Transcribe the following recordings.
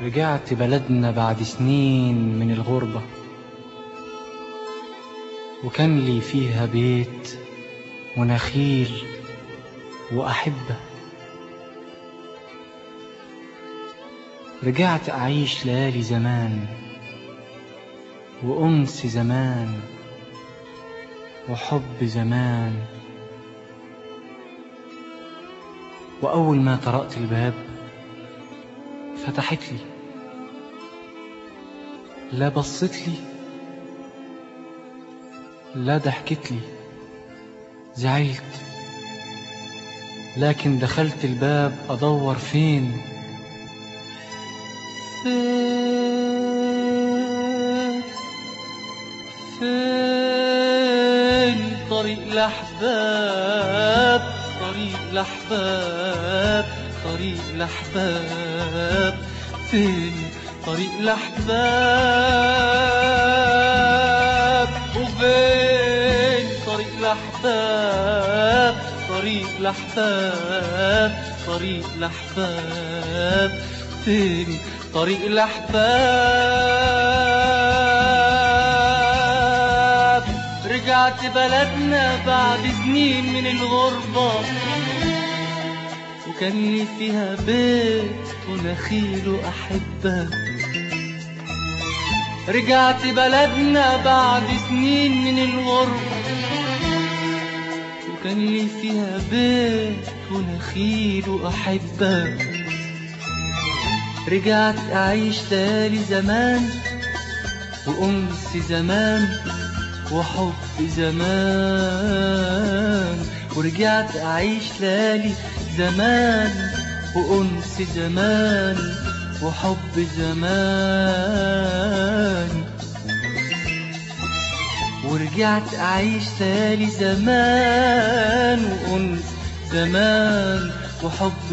رجعت بلدنا بعد سنين من الغربة، وكان لي فيها بيت ونخيل وأحبة. رجعت أعيش ليالي زمان وأنس زمان وحب زمان. وأول ما طرقت الباب فتحت لي، لا بصت لي لا ضحكت لي. زعلت لكن دخلت الباب أدور فين طريق الأحباب، طريق الأحباب، طريق الأحباب. فين طريق الأحباب؟ وفين طريق الأحباب؟ طريق الأحباب، طريق الأحباب. فين طريق الأحباب؟ رجعت بلدنا بعد سنين من الغربة، وكان لي فيها بيت ونخيل وأحبة. رجعت بلدنا بعد سنين من الغربة، وكان لي فيها بيت ونخيل وأحبة. رجعت أعيش ليالي زمان وأنس زمان وحب زمان. ورجعت أعيش ليالي زمان وأنس زمان وحب زمان. ورجعت أعيش ليالي زمان وأنس زمان وحب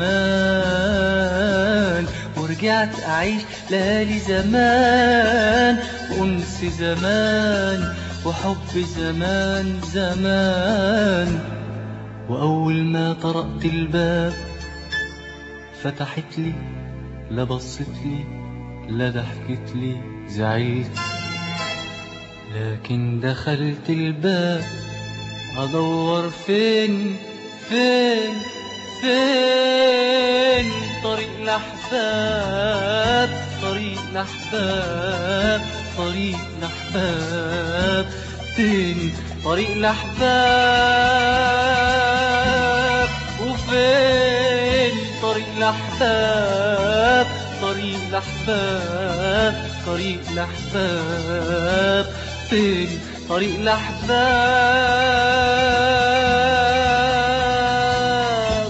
زمان. ورجعت أعيش ليالي زمان وأنس زمان وحب زمان زمان. وأول ما طرقت الباب فتحت لي، لا بصت لي لا ضحكت لي. زعلت لكن دخلت الباب أدور فين طريق الأحباب، طريق الأحباب، طريق الأحباب. فين طريق الأحباب؟ وفين طريق الأحباب؟ طريق الأحباب، طريق الأحباب. فين طريق الأحباب؟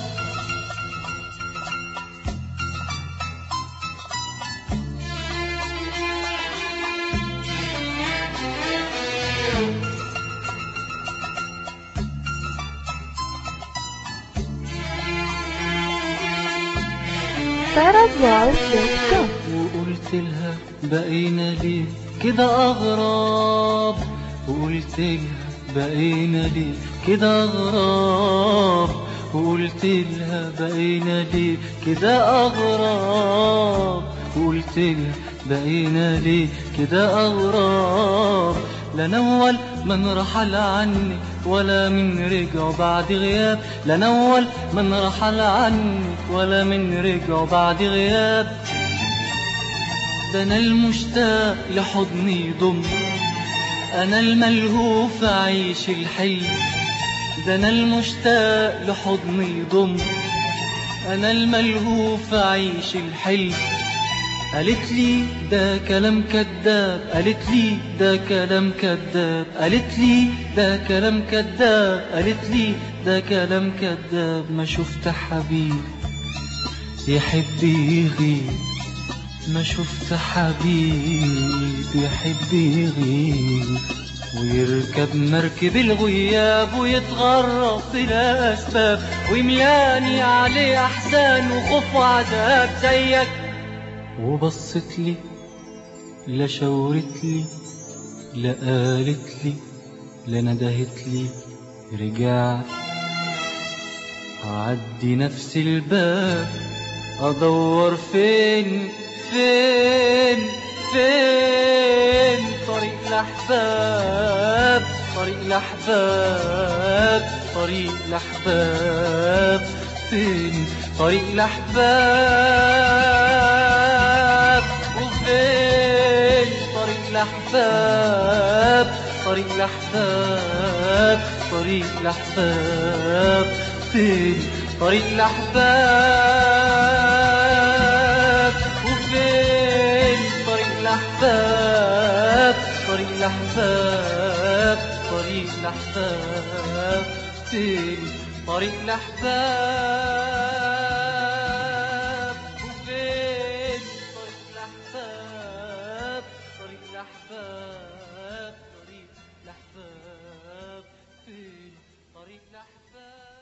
وقلت لها بقينا ليه كده أغراب، وقلت لها بقينا ليه كده أغراب، وقلت لها بقينا ليه كده أغراب، وقلت لها بقينا ليه كده أغراب. لا نول من رحل عني ولا من رجع بعد غياب، لا نول من رحل عني ولا من رجع بعد غياب. ده أنا المشتاق لحضني يضم، أنا الملهوف أعيش الحلم. ده أنا المشتاق لحضني يضم، أنا الملهوف أعيش الحلم. قالت لي ده كلام كذاب، قالت لي ده كلام كذاب، قالت لي ده كلام كذاب، قالت لي ده كلام كذاب. ما شفت حبيب يحب يغيب، ما شفت حبيب يحب يغيب ويركب مركب الغياب ويتغرب بلا أسباب، ويملاني عليه أحزان وخوف وعذاب زيك. وبصت لي لا شاورت لي لا قالت لي لا ندهت لي. رجعت أعدي نفس الباب أدور فين فين فين طريق الأحباب، طريق الأحباب، طريق الأحباب، فين طريق الأحباب؟ وفين طريق الأحباب، طريق الأحباب، طريق الأحباب، فين طريق الأحباب؟ وفين طريق الأحباب، طريق الأحباب، طريق الأحباب، فين طريق الأحباب؟ وفين طريق الأحباب، طريق الأحباب، طريق الأحباب، فين طريق الأحباب؟